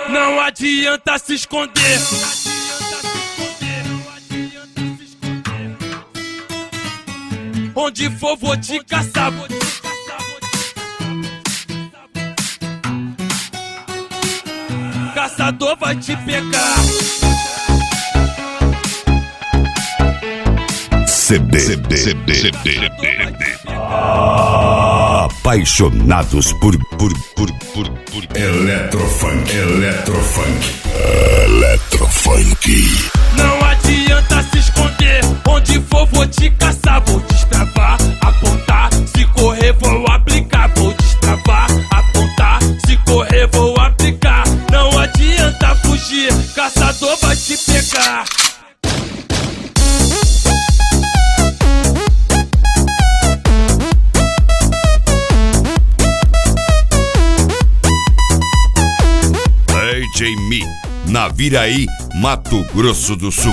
Não adianta se esconder. Onde for vou te caçar. Caçador vai te pegar. CD. Apaixonados por Eletrofunk. Não adianta se esconder. Onde for vou te caçar. Vou destravar, apontar. Se correr vou aplicar. Vou destravar, apontar. Se correr vou aplicar. Não adianta fugir. Caçador vai te pegar. DJ Mi, Naviraí, Mato Grosso do Sul.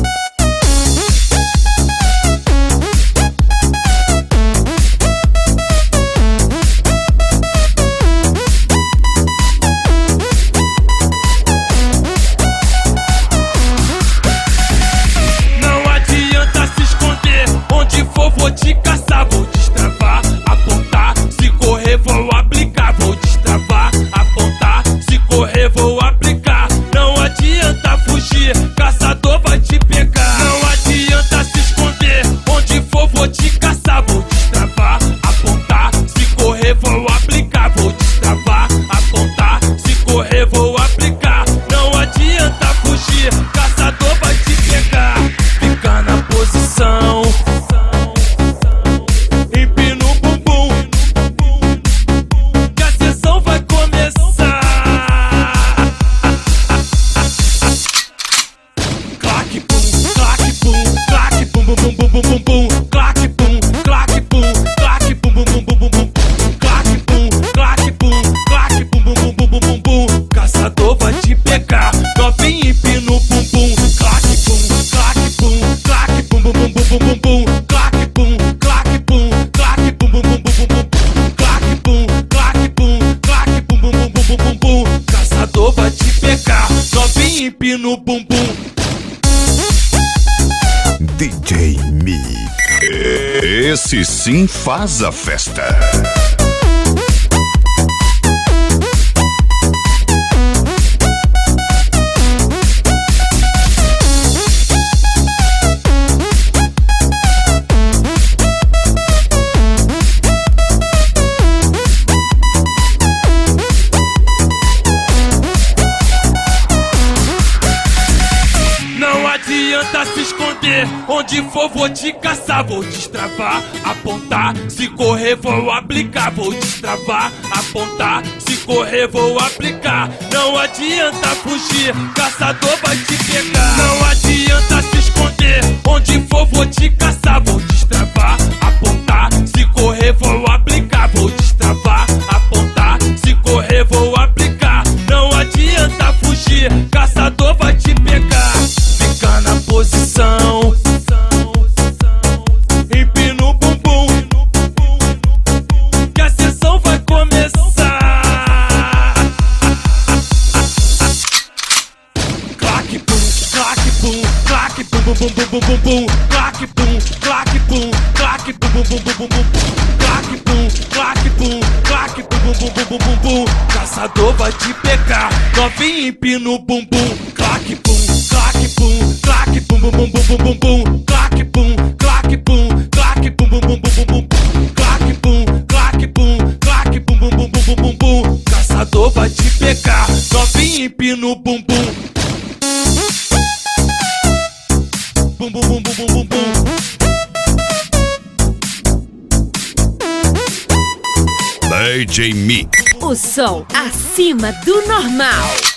Não adianta se esconder. Onde for vou te caçar. Vou destravar, apontar. Se correr vou aplicar. Vou destravar, apontar. Se correr vou aplicar. Não adianta fugir. Caçador vai te pegar. Não adianta se esconder. Onde for vou te caçar. Vou destravar, apontar. Se correr vou aplicar. Vou destravar, apontar. Se correr vou aplicar. Não adianta fugir. Caçador vai te pegar. Fica na posição. Empina o bumbum. Que a sessão vai começar. Claque, pum, claque, pum, claque, pum, bum, bum, bum, bum, bum, bum. Claque, pum, claque, pum, claque, pum, bum, bum, bum, bum, bum. Claque, pum, claque, pum, claque, pum, bum, bum, bum, bum, bum, bum. Caçador vai te pegar. Novinho empina o bumbum. Claque, pum, claque, pum, claque, pum, bum, bum, bum, bum, bum, bum. Claque, pum, claque, pum, claque, pum, bum, bum, bum, bum, bum. Claque, pum, claque, pum, claque, pum, bum, bum, bum, bum, bum, bum. Caçador vai te pegar. Novinho empina o bumbum. DJ Mi. Esse sim faz a festa. Não adianta se esconder. Onde for vou te caçar. Vou destravar, apontar. Se correr vou aplicar. Vou destravar, apontar. Se correr vou aplicar. Não adianta fugir. Caçador vai te pegar. Não adianta se esconder. Onde for vou te caçar. Vou destravar, apontar. Se correr vou aplicar. Vou destravar, apontar. Se correr vou aplicar. Não adianta fugir. Caçador vai te pegar. Fica na posição. Empina o bumbum. Que a sessão vai começar. Claque, pum, claque, pum, claque, pum, bum, bum, bum, bum, bum, bum. Claque, pum, claque, pum, claque, pum, bum, bum, bum, bum, bum. Claque, pum, claque, pum, claque, pum, bum, bum, bum, bum, bum, bum. Caçador vai te pegar. Novinho empina o bumbum. Claque, pum, claque, pum, claque, pum, bum, bum, bum, bum, bum, bum. Claque, pum, claque, pum, claque, pum, bum, bum, bum, bum, bum. Claque, pum, claque, pum, claque, pum, bum, bum, bum, bum, bum, bum. Caçador vai te pegar. Novinho empina o bumbum. Bum, bum, bum, bum, bum, bum, bum. DJ Mi. O som acima do normal.